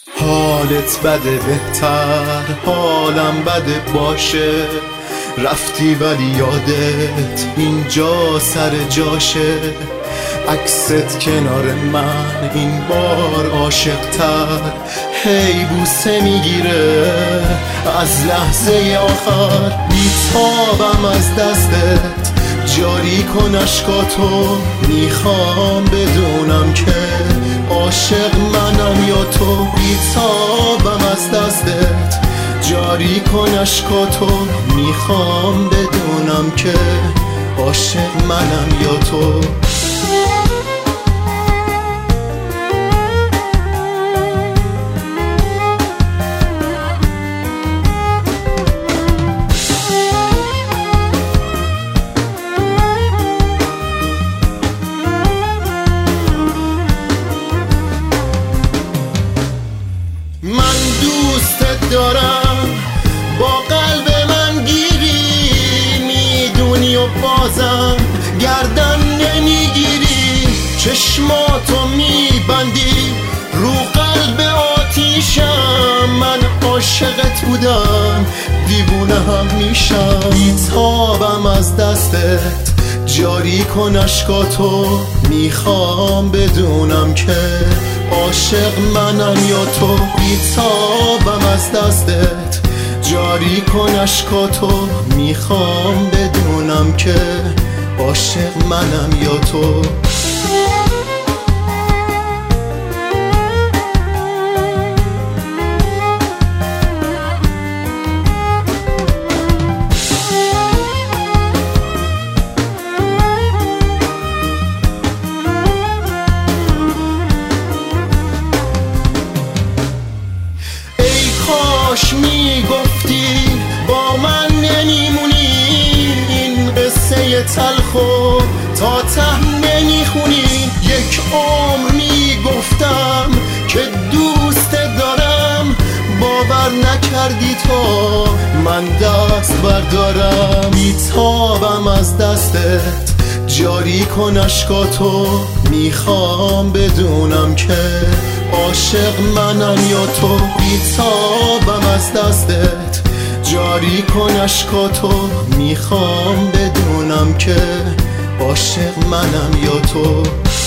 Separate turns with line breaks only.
حالت بده بهتر حالم بده باشه، رفتی ولی یادت اینجا سر جاشه. عکست کنار من این بار عاشق‌تر، هی بوسه میگیره از لحظه آخر. بیتابم از دستت جاری کن اشکاتو، میخوام بدونم که عاشق منم یا تو. بیتابم از دستت جاری کن اشکاتو، میخوام بدونم که عاشق منم یا تو. من دوستت دارم با قلب من گیری، میدونی و بازم گردن نمیگیری. چشماتو میبندی رو قلب آتیشم، من عاشقت بودم دیوونه هم میشم. بیتابم از دستت جاری کن اشکاتو، میخوام بدونم که عاشق منم یا تو. بیتابم از دستت جاری کن اشکاتو، میخوام بدونم که عاشق منم یا تو. کاش میگفتی با من نمیمونی، این قصه تلخو تا ته نمیخونی. یک عمر میگفتم که دوست دارم، باور نکردی تا من دست بردارم. بیتابم از دستت جاری کن اشکاتو، میخوام بدونم که عاشق منم یا تو. بیتابم از دستت جاری کن اشکاتو، میخوام بدونم که عاشق منم یا تو.